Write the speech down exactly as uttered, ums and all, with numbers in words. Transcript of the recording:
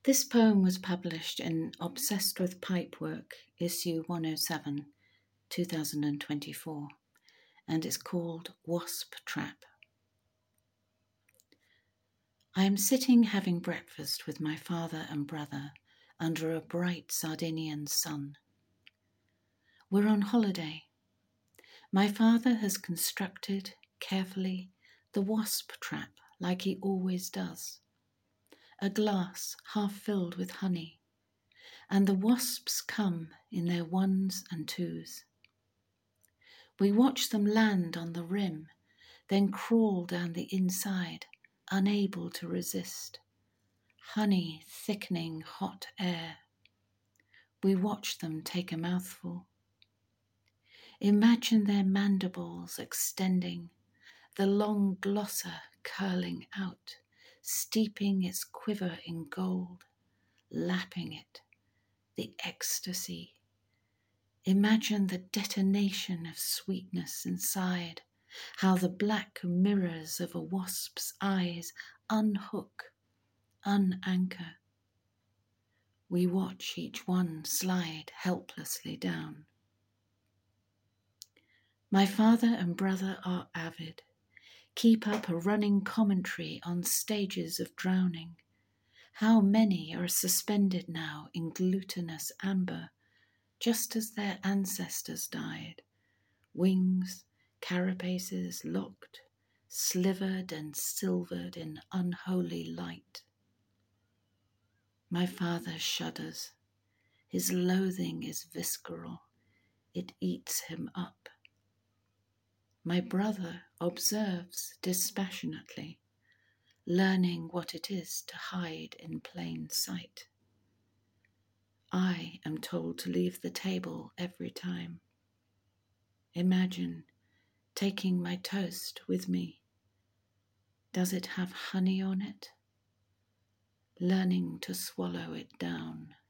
This poem was published in Obsessed with Pipework, issue one oh seven, two thousand twenty-four, and it's called Wasp Trap. I am sitting having breakfast with my father and brother under a bright Sardinian sun. We're on holiday. My father has constructed, carefully, the wasp trap like he always does. A glass half filled with honey, and the wasps come in their ones and twos. We watch them land on the rim, then crawl down the inside, unable to resist. Honey thickening hot air. We watch them take a mouthful. Imagine their mandibles extending, the long glosser curling out, steeping its quiver in gold, lapping it, the ecstasy. Imagine the detonation of sweetness inside, how the black mirrors of a wasp's eyes unhook, unanchor. We watch each one slide helplessly down. My father and brother are avid, keep up a running commentary on stages of drowning. How many are suspended now in glutinous amber, just as their ancestors died, wings, carapaces locked, slivered and silvered in unholy light. My father shudders. His loathing is visceral. It eats him up. My brother observes dispassionately, learning what it is to hide in plain sight. I am told to leave the table every time. Imagine taking my toast with me. Does it have honey on it? Learning to swallow it down.